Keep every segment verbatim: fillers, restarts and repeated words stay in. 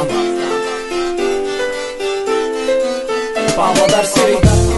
Павлодарский.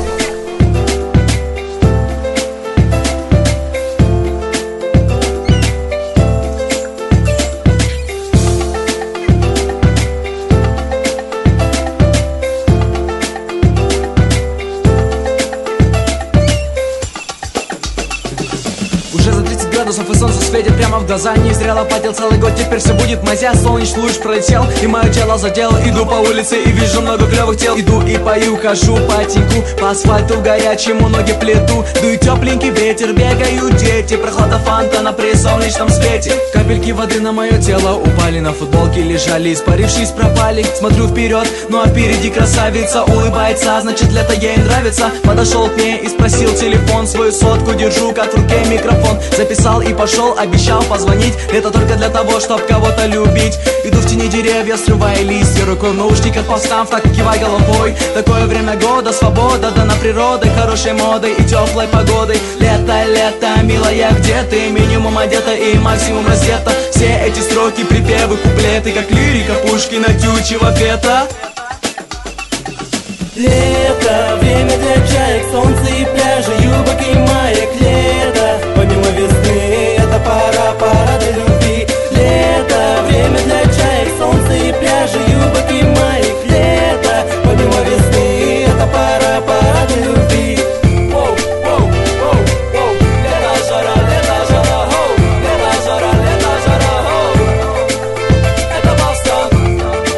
Уже за тридцать градусов и солнце светит прямо в глаза. Не зря лопатил целый год, теперь все будет мазя. Солнечный луч пролетел, и мое тело задел. Иду по улице и вижу много клевых тел. Иду и пою, хожу по теньку, по асфальту горячему ноги плету. Дует тепленький ветер, бегают дети. Прохлада фонтана при солнечном свете. Капельки воды на мое тело упали, на футболке лежали, испарившись пропали. Смотрю вперед, ну а впереди красавица улыбается, значит лето ей нравится. Подошел к ней и спросил телефон, свою сотку держу, как в руке микрофон. Записал и пошел, обещал позвонить. Это только для того, чтоб кого-то любить. Иду в тени деревья, срывая листья, рукой в наушниках повстав, так кивай головой. Такое время года, свобода дана природой, хорошей модой и теплой погодой. Лето, лето, милая, где ты? Минимум одета и максимум раздета. Все эти строки, припевы, куплеты, как лирика Пушкина, тючего вета. Лето, время для чаек, солнце и пляжи, юбок и маек. Лето, помимо весны, это пора, пора для любви. Лето, время для чаек, солнце и пляжи, юбок и маек. Лето, помимо весны, это пора, пора для любви. Воу, воу, воу, воу. Лето, жара, лето, жара, хоу. Лето, жара, лето, жара, хоу. Это Бостон.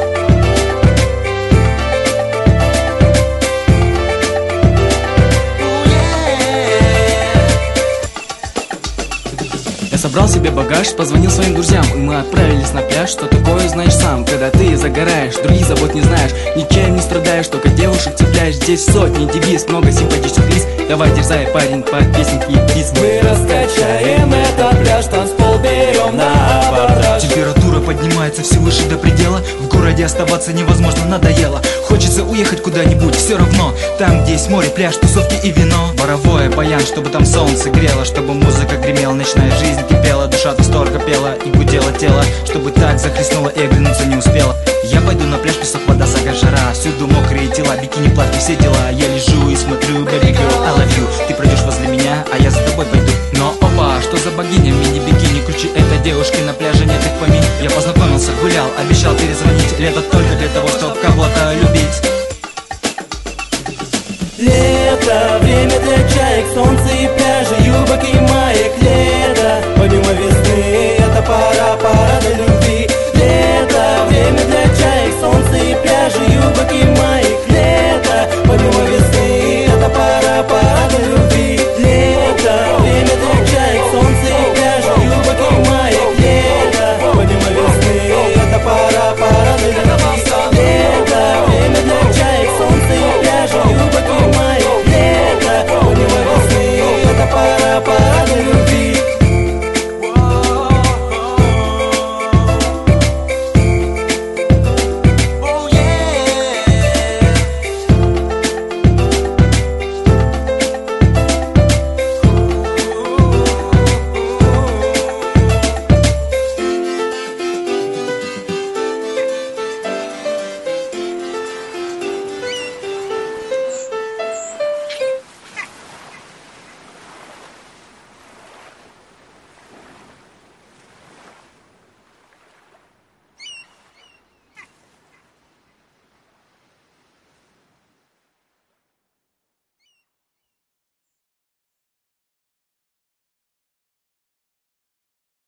Я собрал себе багаж, позвонил своим друзьям, и мы отправились на пляж. Что такое знаешь сам, когда ты загораешь, других забот не знаешь, ничем не страдаешь, только девушек цепляешь. Здесь сотни девиз, много симпатичных лиц. Давай дерзай, парень, под песенки и птиц. Мы раскачаем этот пляж, танцпол берем на абордаж. Температура поднимается все выше до предела. В городе оставаться невозможно, надоело. Хочется уехать куда-нибудь, все равно. Там, где есть море, пляж, тусовки и вино. Боровое, баян, чтобы там солнце грело, чтобы музыка гремела, ночная жизнь кипела, душа от восторга пела и гудела тело, чтобы так захлестнула и оглянуться не успела. Я пойду на пляж, песок, вода, загар, жара. Всюду мокрые тела, бикини, платье, все дела. Я лежу и смотрю, baby girl, I love you. Ты пройдешь возле меня, а я за тобой пойду. Но опа, что за богиня, мини-бикини, круче этой девушки на пляже нет их поминь. Я познакомился, гулял, обещал перезвонить. Лето только для того, чтобы кого-то любить. Лето, время для чаек, солнце